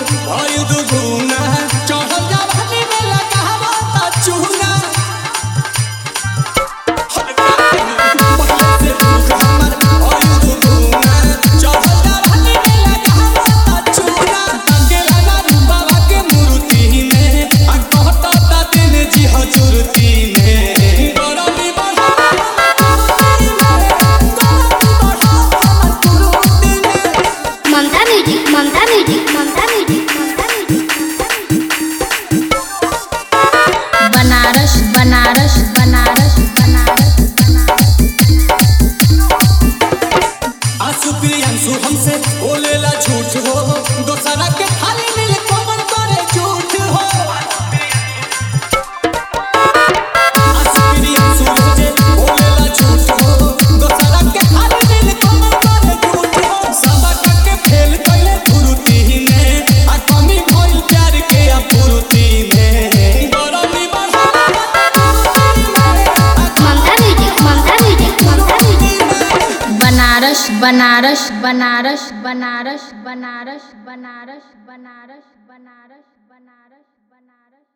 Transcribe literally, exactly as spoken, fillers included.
भइल दुगुना चढ़ल जवानी में लगावा ता चूना बनारस बनारस बनारस बनारस आंसू प्रियांशु हमसे बोलेला झूठ हो दोसरा के थाली में कौन करे झूठ हो आंसू प्रियांशु हमसे बोलेला झूठ हो दोसरा के थाली में कौन करे झूठ हो सबका के फेल कइले फुरुती में आ कमी भइल प्यार के अपुरुती में बनारस बनारस बनारस बनारस बनारस बनारस बनारस बनारस बनारस बनारस